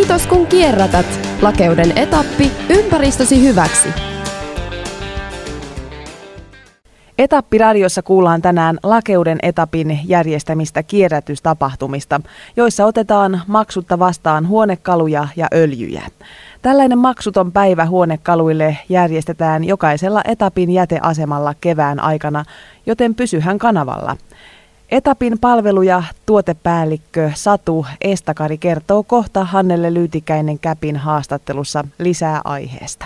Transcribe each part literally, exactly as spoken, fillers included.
Kiitos kun kierrätät. Lakeuden etappi ympäristösi hyväksi. Etappiradiossa kuullaan tänään Lakeuden etapin järjestämistä kierrätystapahtumista, joissa otetaan maksutta vastaan huonekaluja ja öljyjä. Tällainen maksuton päivä huonekaluille järjestetään jokaisella etapin jäteasemalla kevään aikana, joten pysyhän kanavalla. Etapin palvelu- ja tuotepäällikkö Satu Estakari kertoo kohta Hannele Lyytikäinen Käpin haastattelussa lisää aiheesta.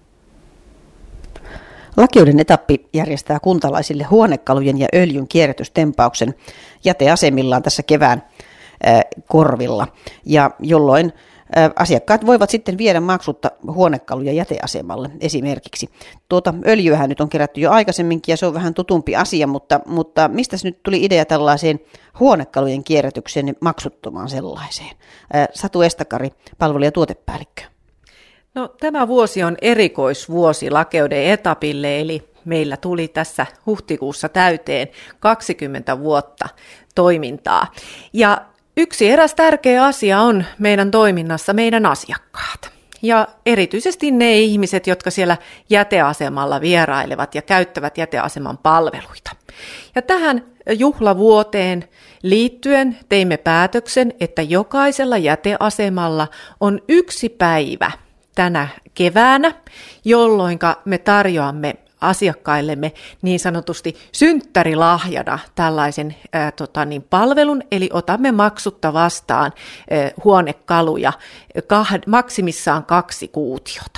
Lakeuden etappi järjestää kuntalaisille huonekalujen ja öljyn kierrätystempauksen jäteasemillaan tässä kevään äh, korvilla, ja jolloin äh, asiakkaat voivat sitten viedä maksutta huonekaluja jäteasemalle esimerkiksi. Tuota öljyähän nyt on kerätty jo aikaisemminkin ja se on vähän tutumpi asia, mutta, mutta mistä nyt tuli idea tällaiseen huonekalujen kierrätykseen maksuttomaan sellaiseen? Äh, Satu Estakari, palvelu- ja tuotepäällikkö. No, tämä vuosi on erikoisvuosi Lakeuden etapille, eli meillä tuli tässä huhtikuussa täyteen kaksikymmentä vuotta toimintaa. Ja yksi eräs tärkeä asia on meidän toiminnassa meidän asiakkaat. Ja erityisesti ne ihmiset, jotka siellä jäteasemalla vierailevat ja käyttävät jäteaseman palveluita. Ja tähän juhlavuoteen liittyen teimme päätöksen, että jokaisella jäteasemalla on yksi päivä tänä keväänä, jolloin me tarjoamme asiakkaillemme niin sanotusti synttärilahjana tällaisen ää, tota niin, palvelun, eli otamme maksutta vastaan ää, huonekaluja kah- maksimissaan kaksi kuutiota.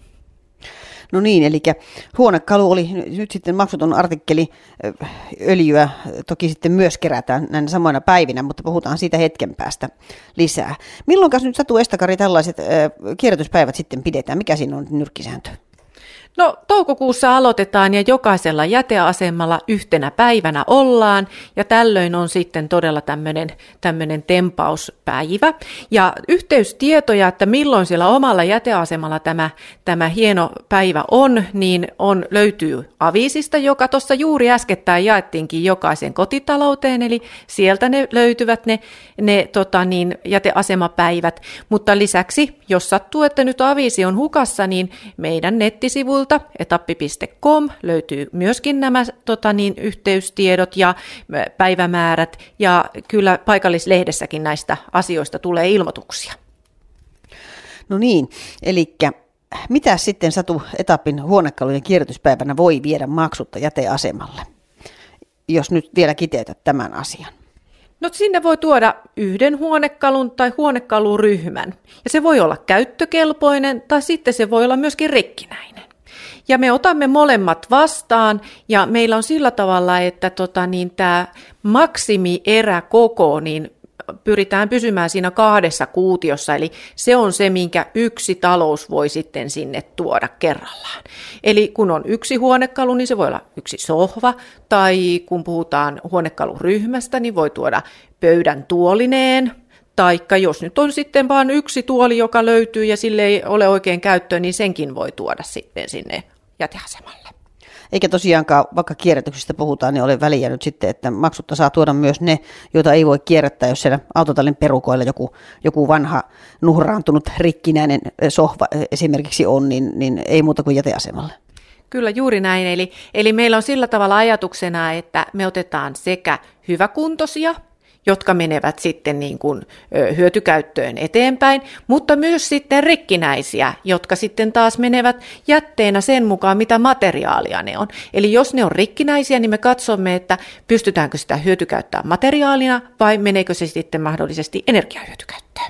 No niin, eli huonekalu oli nyt sitten maksuton artikkeli, öljyä toki sitten myös kerätään näinä samoina päivinä, mutta puhutaan siitä hetken päästä lisää. Milloinkas nyt Satu Estakari tällaiset kierrätyspäivät sitten pidetään? Mikä siinä on nyrkkisääntö? No, toukokuussa aloitetaan ja jokaisella jäteasemalla yhtenä päivänä ollaan ja tällöin on sitten todella tämmöinen, tämmöinen tempauspäivä. Ja yhteystietoja, että milloin siellä omalla jäteasemalla tämä, tämä hieno päivä on, niin on, löytyy aviisista, joka tuossa juuri äskettäin jaettiinkin jokaisen kotitalouteen, eli sieltä ne löytyvät ne, ne tota niin, jäteasemapäivät. Mutta lisäksi, jos sattuu, että nyt aviisi on hukassa, niin meidän nettisivuilta etappi piste com löytyy myöskin nämä tota niin, yhteystiedot ja päivämäärät, ja kyllä paikallislehdessäkin näistä asioista tulee ilmoituksia. No niin, eli mitä sitten Satu etapin huonekalujen kierrätyspäivänä voi viedä maksutta jäteasemalle, jos nyt vielä kiteytät tämän asian? No sinne voi tuoda yhden huonekalun tai huonekaluryhmän, ja se voi olla käyttökelpoinen tai sitten se voi olla myöskin rikkinäinen. Ja me otamme molemmat vastaan ja meillä on sillä tavalla, että tota, niin tämä maksimieräkoko niin pyritään pysymään siinä kahdessa kuutiossa, eli se on se, minkä yksi talous voi sitten sinne tuoda kerrallaan. Eli kun on yksi huonekalu, niin se voi olla yksi sohva, tai kun puhutaan huonekaluryhmästä, niin voi tuoda pöydän tuolineen, taikka jos nyt on sitten vain yksi tuoli, joka löytyy ja sille ei ole oikein käyttöä, niin senkin voi tuoda sitten sinne jäteasemalle. Eikä tosiaankaan, vaikka kierrätyksestä puhutaan, niin ole väliä nyt sitten, että maksutta saa tuoda myös ne, joita ei voi kierrättää, jos siellä autotallin perukoilla joku, joku vanha nuhraantunut rikkinäinen sohva esimerkiksi on, niin, niin ei muuta kuin jäteasemalle. Kyllä juuri näin, eli, eli meillä on sillä tavalla ajatuksena, että me otetaan sekä hyväkuntoisia, jotka menevät sitten niin kuin hyötykäyttöön eteenpäin, mutta myös sitten rikkinäisiä, jotka sitten taas menevät jätteenä sen mukaan, mitä materiaalia ne on. Eli jos ne on rikkinäisiä, niin me katsomme, että pystytäänkö sitä hyötykäyttämään materiaalina vai meneekö se sitten mahdollisesti energiahyötykäyttöön.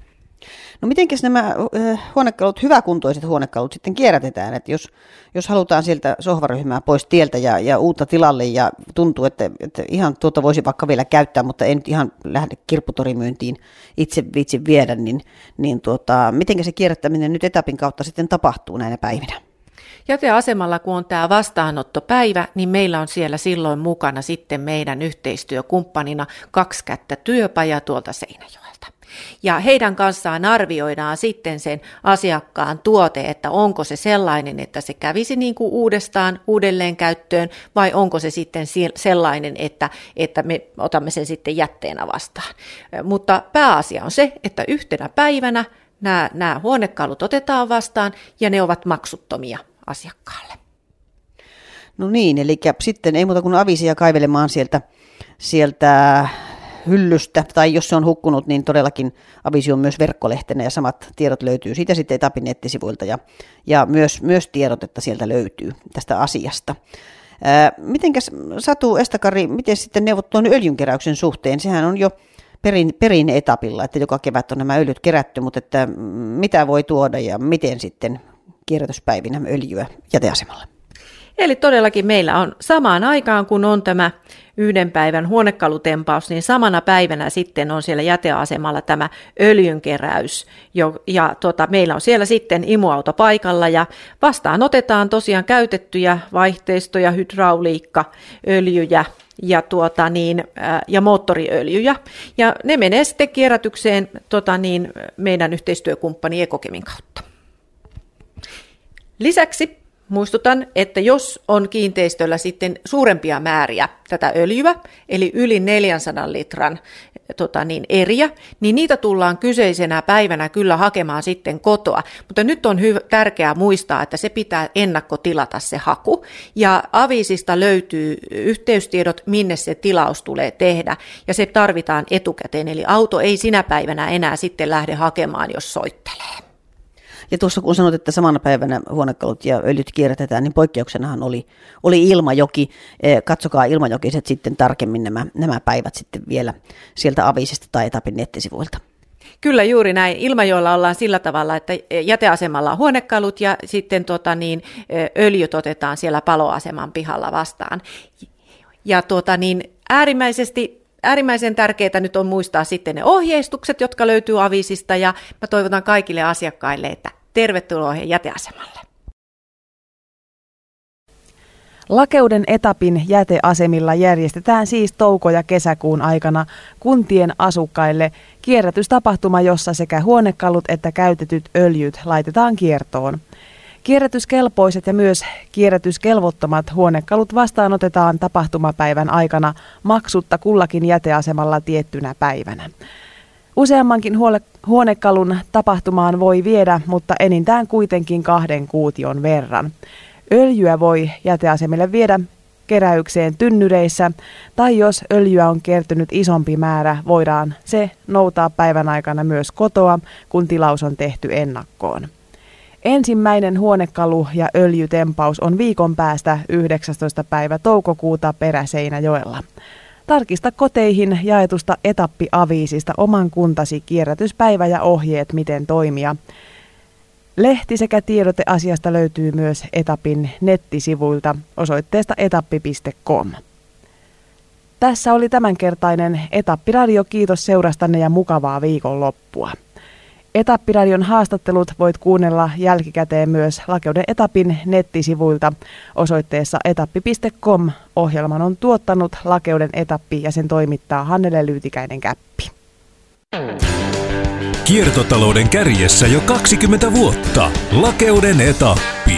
No mitenkäs nämä huonekalut, hyväkuntoiset huonekalut sitten kierrätetään, että jos, jos halutaan sieltä sohvaryhmää pois tieltä ja, ja uutta tilalle ja tuntuu, että, että ihan tuota voisi vaikka vielä käyttää, mutta ei nyt ihan lähde kirpputorimyyntiin itse viitsi viedä, niin, niin tuota, mitenkä se kierrättäminen nyt etapin kautta sitten tapahtuu näinä päivinä? Jäteasemalla, kun on tämä vastaanottopäivä, niin meillä on siellä silloin mukana sitten meidän yhteistyökumppanina Kaksi kättä työpaja tuolta Seinäjoelta. Ja heidän kanssaan arvioidaan sitten sen asiakkaan tuote, että onko se sellainen, että se kävisi niin kuin uudestaan uudelleen käyttöön, vai onko se sitten sellainen, että, että me otamme sen sitten jätteenä vastaan. Mutta pääasia on se, että yhtenä päivänä nämä, nämä huonekalut otetaan vastaan ja ne ovat maksuttomia asiakkaalle. No niin, eli sitten ei muuta kuin aviisia kaivelemaan sieltä, sieltä hyllystä, tai jos se on hukkunut, niin todellakin avisi on myös verkkolehtenä ja samat tiedot löytyy siitä sitten Etapin nettisivuilta ja, ja myös, myös tiedot, että sieltä löytyy tästä asiasta. Ää, mitenkäs Satu Estakari, miten sitten neuvot tuon öljynkeräyksen suhteen? Sehän on jo perin, perin etapilla, että joka kevät on nämä öljyt kerätty, mutta että mitä voi tuoda ja miten sitten kierrätyspäivinä öljyä jäteasemalle? Eli todellakin meillä on samaan aikaan, kun on tämä yhden päivän huonekalutempaus, niin samana päivänä sitten on siellä jäteasemalla tämä öljynkeräys. Jo, ja tuota, meillä on siellä sitten imuauto paikalla ja vastaan otetaan tosiaan käytettyjä vaihteistoja, hydrauliikka, öljyjä ja, tuota, niin, ää, ja moottoriöljyjä. Ja ne menee sitten kierrätykseen tota, niin, meidän yhteistyökumppani Ekokemin kautta. Lisäksi muistutan, että jos on kiinteistöllä sitten suurempia määriä tätä öljyä, eli yli neljänsadan litran tota niin, eriä, niin niitä tullaan kyseisenä päivänä kyllä hakemaan sitten kotoa. Mutta nyt on hyv- tärkeää muistaa, että se pitää ennakkotilata se haku, ja Avisista löytyy yhteystiedot, minne se tilaus tulee tehdä, ja se tarvitaan etukäteen, eli auto ei sinä päivänä enää sitten lähde hakemaan, jos soittelee. Ja tuossa kun sanoit, että samana päivänä huonekalut ja öljyt kierrätetään, niin poikkeuksenahan oli, oli Ilmajoki. Katsokaa Ilmajokiset sitten tarkemmin nämä, nämä päivät sitten vielä sieltä Avisista tai Etapin nettisivuilta. Kyllä juuri näin. Ilmajoella ollaan sillä tavalla, että jäteasemalla on huonekalut ja sitten tota niin, öljyt otetaan siellä paloaseman pihalla vastaan. Ja tuota niin, äärimmäisesti Äärimmäisen tärkeää nyt on muistaa sitten ne ohjeistukset, jotka löytyy Avisista, ja mä toivotan kaikille asiakkaille, että tervetuloa jäteasemalle. Lakeuden Etapin jäteasemilla järjestetään siis touko- ja kesäkuun aikana kuntien asukkaille kierrätystapahtuma, jossa sekä huonekalut että käytetyt öljyt laitetaan kiertoon. Kierrätyskelpoiset ja myös kierrätyskelvottomat huonekalut vastaanotetaan tapahtumapäivän aikana maksutta kullakin jäteasemalla tiettynä päivänä. Useammankin huonekalun tapahtumaan voi viedä, mutta enintään kuitenkin kahden kuution verran. Öljyä voi jäteasemille viedä keräykseen tynnyreissä, tai jos öljyä on kertynyt isompi määrä, voidaan se noutaa päivän aikana myös kotoa, kun tilaus on tehty ennakkoon. Ensimmäinen huonekalu- ja öljytempaus on viikon päästä yhdeksästoista päivä toukokuuta Peräseinäjoella. Tarkista koteihin jaetusta Etappi-aviisista oman kuntasi kierrätyspäivä ja ohjeet, miten toimia. Lehti sekä tiedote asiasta löytyy myös Etapin nettisivuilta osoitteesta etappi piste com. Tässä oli tämänkertainen Etappi-radio. Kiitos seurastanne ja mukavaa viikonloppua. Etappiradion haastattelut voit kuunnella jälkikäteen myös Lakeuden Etapin nettisivuilta osoitteessa etappi piste com. Ohjelman on tuottanut Lakeuden Etappi ja sen toimittaa Hannele Lyytikäinen-Käppi. Kiertotalouden kärjessä jo kaksikymmentä vuotta. Lakeuden Etappi.